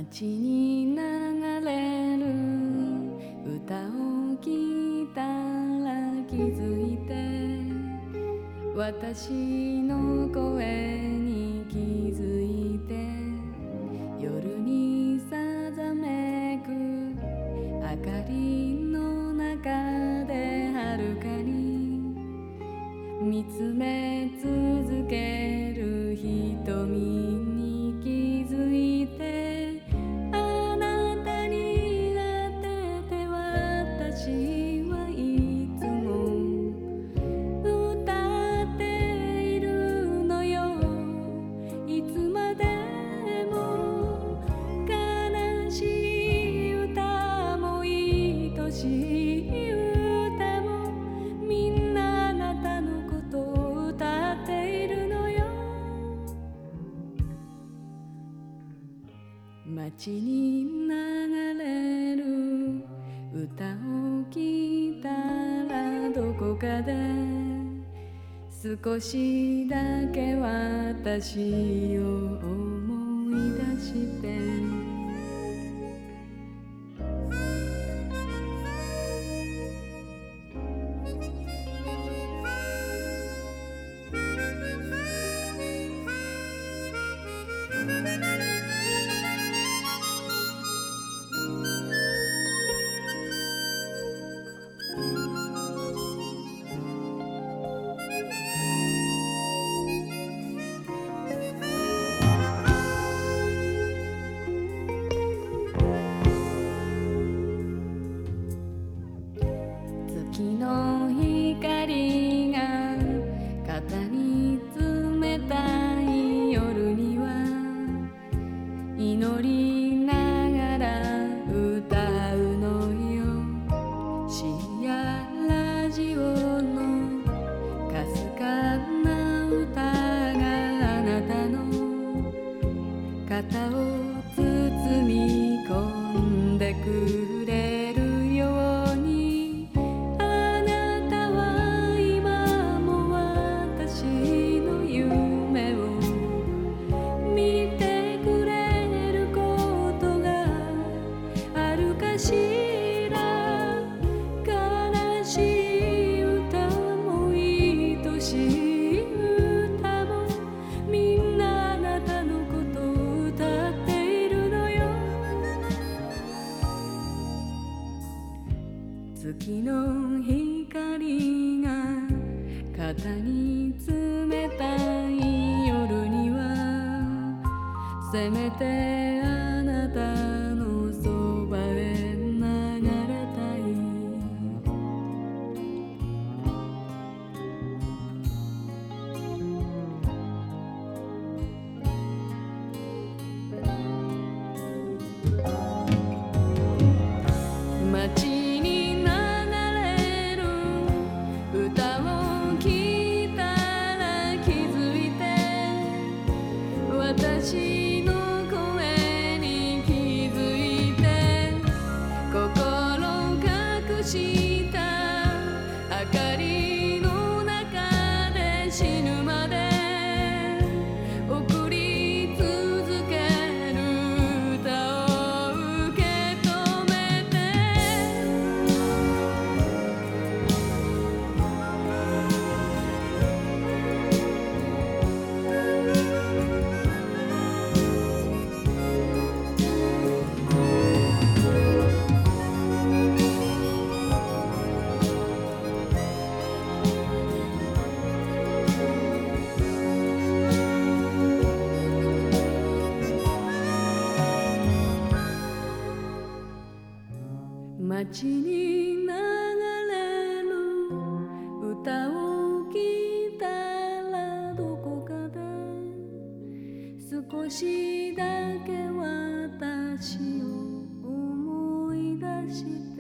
街に流れる歌を聴いたら気づいて、私の声に気づいて、夜にさざめく明かりの中で遥かに見つめ続ける瞳に気づいて、あなたに当てて私はいつも歌っているのよ。いつまでも悲しい歌も愛しい歌も、みんなあなたのことを歌っているのよ。街に流れる歌を聴いたら、どこかで少しだけ私を思い出して、月の光が肩に冷たい夜には、祈りながら歌うのよ。深夜ラジオのかすかな歌があなたの肩を包み込んでくれるように、あなたは今も私の夢を見てくれることがあるかしら。悲しい歌も愛しい歌も、みんなあなたのことを歌っているのよ。月の光が肩に冷たい夜には、せめてあなたのそばへ流れたい。街に流れる歌を聴いたら気づいて、私の声に気づいて、心隠した明かりの中で死ぬまで送り続ける歌を受け止めて、街に流れる歌を聴いたら、どこかで少しだけ私を思い出して